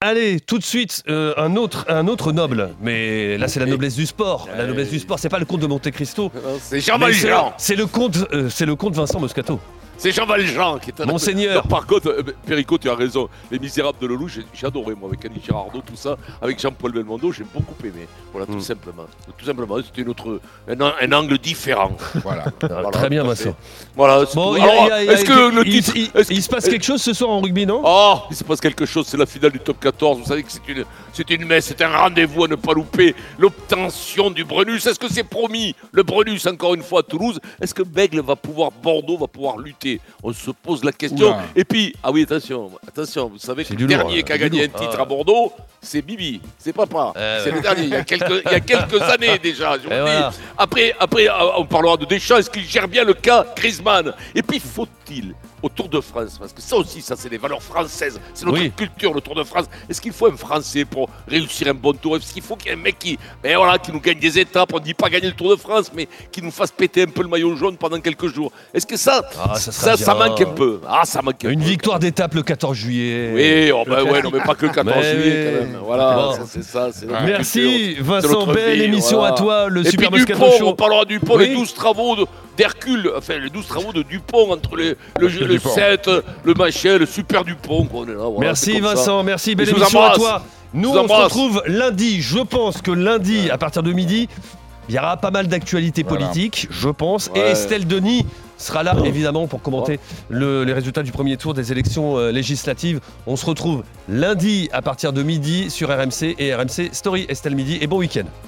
allez, tout de suite, un autre noble. Mais là, c'est la noblesse du sport. La noblesse du sport, c'est pas le comte de Monte Cristo. C'est Jean Valjean. C'est le comte Vincent Moscato. C'est Jean Valjean qui est un... Monseigneur. Non, par contre, Perico, tu as raison. Les Misérables de Lelouch, j'ai adoré, moi, avec Annie Girardot, tout ça. Avec Jean-Paul Belmondo, j'ai beaucoup aimé. Voilà, tout simplement. Tout simplement, c'était un angle différent. Voilà. Très bien, Vincent. Voilà. Bon, est-ce que le titre... Il se passe quelque chose ce soir en rugby, non? Oh, il se passe quelque chose, c'est la finale du top 14. Vous savez que c'est une messe, c'est un rendez-vous à ne pas louper. L'obtention du Brennus, est-ce que c'est promis? Le Brennus, encore une fois, à Toulouse. Est-ce que Bordeaux va pouvoir lutter? On se pose la question. Oula. Et puis, ah oui, attention, vous savez que le dernier qui a gagné un titre à Bordeaux, c'est Bibi, c'est papa. C'est le dernier, il y a quelques années déjà. Je vous dis. Après, on parlera de Deschamps, est-ce qu'il gère bien le cas Griezmann? Et puis, faut-il au Tour de France, parce que ça aussi, c'est des valeurs françaises, c'est notre culture, le Tour de France. Est-ce qu'il faut un Français pour réussir un bon tour? Est-ce qu'il faut qu'il y ait un mec qui nous gagne des étapes? On ne dit pas gagner le Tour de France, mais qui nous fasse péter un peu le maillot jaune pendant quelques jours. Est-ce que ça manque un peu? Ça manque un peu. Une victoire d'étape le 14 juillet. Oui, non, mais pas que le 14 juillet quand même. Voilà, c'est ça. Merci Vincent, belle émission à toi, le Super Moscato Show. On parlera du Dupont, les 12 travaux d'Hercule, enfin les 12 travaux de Dupont entre le 7, le machin, le Super Dupont. Merci Vincent, merci, belle émission à toi. Nous on se retrouve lundi, je pense que lundi à partir de midi, il y aura pas mal d'actualités politiques, je pense, et Estelle Denis sera là évidemment pour commenter les résultats du premier tour des élections législatives. On se retrouve lundi à partir de midi sur RMC et RMC Story. Estelle, midi et bon week-end.